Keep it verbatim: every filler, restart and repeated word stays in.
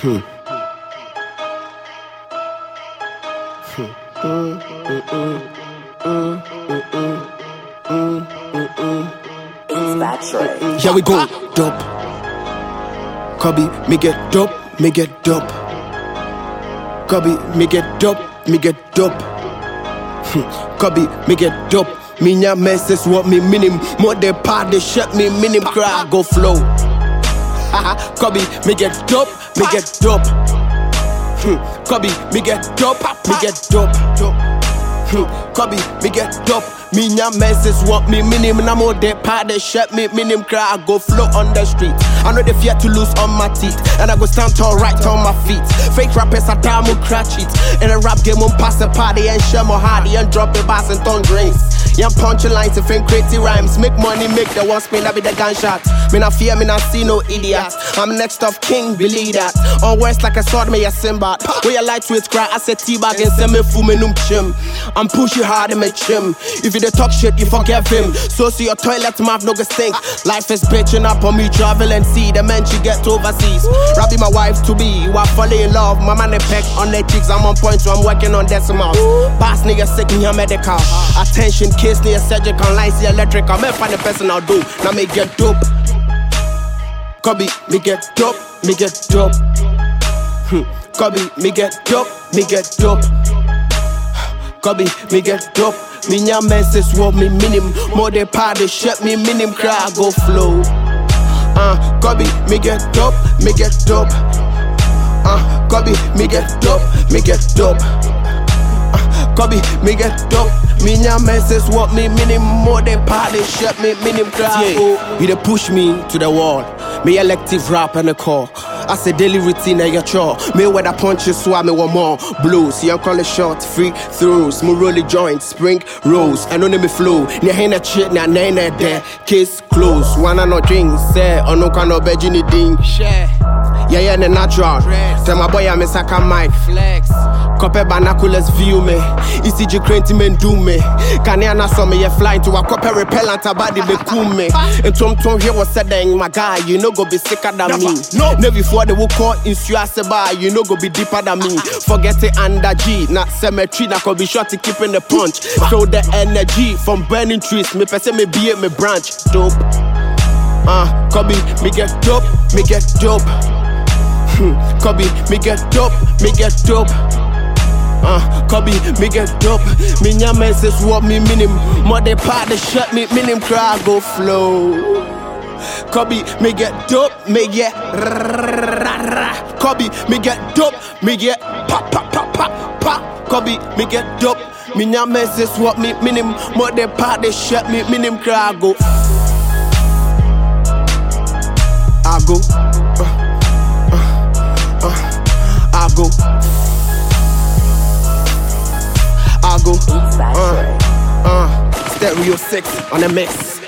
Hmm. Hmm. Mm, mm, mm, mm, mm, mm, mm, mm. It's Factory. Here we go. Dope. Cubby, me get dope, me get dope. Cubby, me get dope, me get dope. Cubby, me get dope. Minha messes what me minim. More the party shut me minim cry go flow. Haha, Cubby, me get dope, me get dope. Cubby, me get dope, me get dope. Cubby, me get dope. Minha messes want me minim. And I'm all the party shut me minim cry I go flow on the street. I know the fear to lose on my teeth. And I go stand tall right on my feet. Fake rappers are damn who crash it. In a rap game, on pass a party and share more hardy and drop the bass and ton drinks. Young punching lines and think crazy rhymes. Make money, make the one spin, that be the gunshot. Me not fear, me not see no idiot. I'm next of king, believe that. On words like a sword, me a Simba. Where your lightweight cry, I say T-bag and send me fume num chim. I'm pushing hard in my chim. If you dey talk shit, you forgive him. So see your toilet mouth no go stink. Life is bitching up on me, travel and see the men she get overseas. Rabbi my wife to be, you are falling in love. My man a peck on the cheeks, I'm on point, so I'm working on decimals. Pass nigga sick in your medical. Attention, case near surgical, lines the electric. I'm a funny person I'll do. Now me get dope. Cubby, me get dope, me get dope. Cubby, me get dope, me get dope. Cubby, me get dope. Minha messes want me minim. More the party shut me minim cry go flow. Uh, Cubby, me get dope, me get dope. Uh, Cubby, me get dope, me get dope. Uh, Cubby, me get dope. Minha messes want me minim. More the party shut me minim cry go. You dey push me to the wall. Me elective rap and a call. I say daily routine and your chore. Me with a punches so I me want more blues. Young call it short, free throws. Me roll it joint, spring rolls. I know me flow. Nya hena shit, nya nene there. Case close. Wanna no drink, say. Or no kind of veg in the ding. Share. Yeah, yeah, the natural. Tell my boy I'm a saka mic. Flex. Copy binoculars view me. E C G cranty men do me. Kanyana saw me, you flying to a copy repellent about the cool me. And Tom Tom here was said, my guy, you know go be sicker than Never. me. No, never before they will call in Suaseba, you know go be deeper than me. Forget it under G, not cemetery, not go be short to keeping the punch. Throw the energy from burning trees. Me person me be it, me branch. Dope. Uh, Cubby, me get dope, me get dope. Cubby, me get dope, me get dope. Uh, Cubby, me get dope. Minha messes want me minim. More the party shut me minim cry go flow. Cubby, me get dope, me get Cubby, me get dope, me get pop pop pop pop pop. Cubby, me get dope. Minha messes want me minim. More the party shut me minim cry go. I go. Uh, uh, uh, I go. I go. Uh, uh, stereo six on the mix.